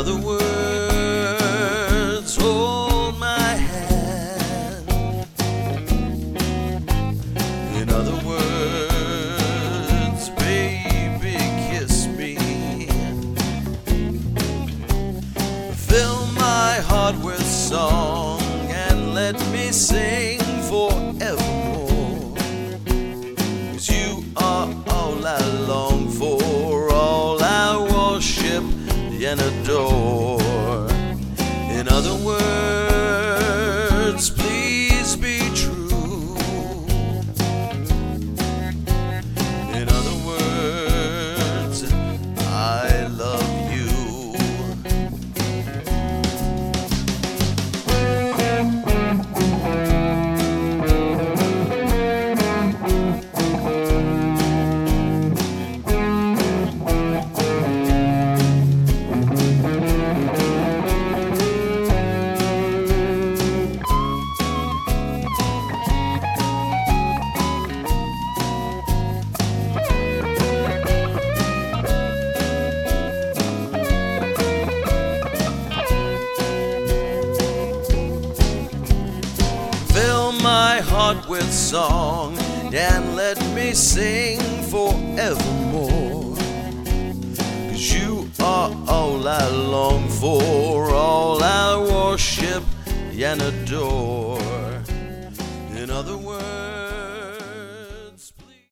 other words, hold my hand. In other words, baby, kiss me. Fill my heart with song and let me sing forevermore. 'Cause you are all I long for, all I worship and adore. In other words, please be true. In other words, I love you. My heart with song and let me sing forevermore. 'Cause you are all I long for, all I worship and adore. In other words,